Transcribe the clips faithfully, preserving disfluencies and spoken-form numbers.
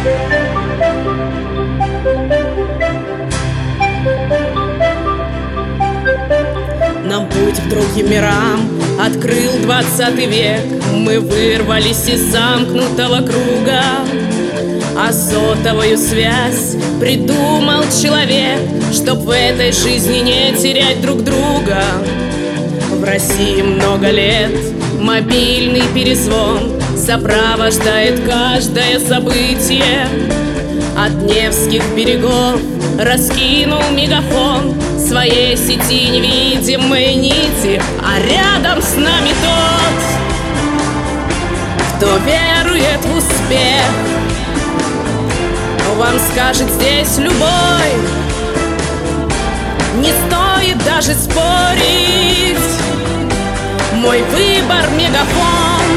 Нам путь к другим мирам открыл двадцатый век. Мы вырвались из замкнутого круга, а сотовую связь придумал человек, чтоб в этой жизни не терять друг друга. В России много лет мобильный перезвон сопровождает каждое событие. От Невских берегов раскинул мегафон своей сети невидимой нити, а рядом с нами тот, кто верует в успех. Вам скажет здесь любой, не стоит даже спорить. Мой выбор мегафон,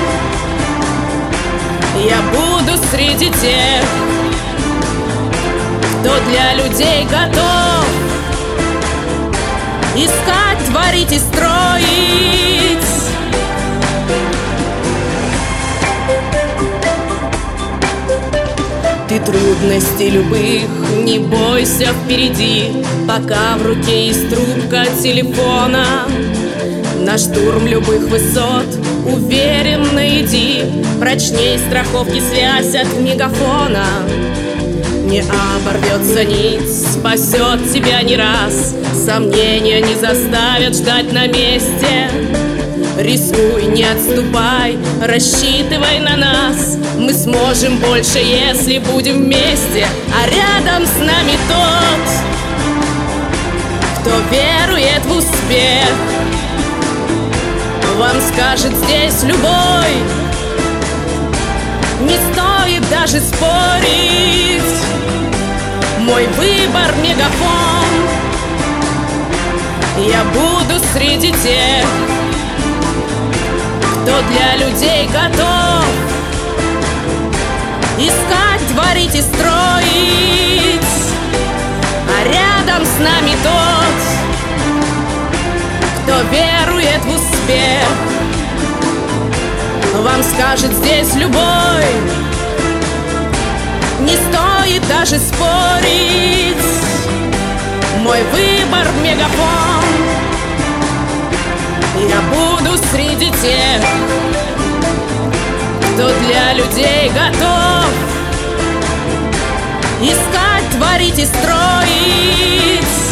я буду среди тех, кто для людей готов искать, творить и строить. Ты трудностей любых не бойся впереди, пока в руке есть трубка телефона. На штурм любых высот уверенно иди, прочней страховки связь от мегафона. Не оборвется нить, спасет тебя не раз, сомнения не заставят ждать на месте. Рискуй, не отступай, рассчитывай на нас. Мы сможем больше, если будем вместе. А рядом с нами тот, кто верует в успех. Вам скажет здесь любой, не стоит даже спорить. Мой выбор мегафон, я буду среди тех, кто для людей готов искать, творить и строить. А рядом с нами тот, кто верует в успех. Вам скажет здесь любой, не стоит даже спорить. Мой выбор мегафон, я буду среди тех, кто для людей готов искать, творить и строить.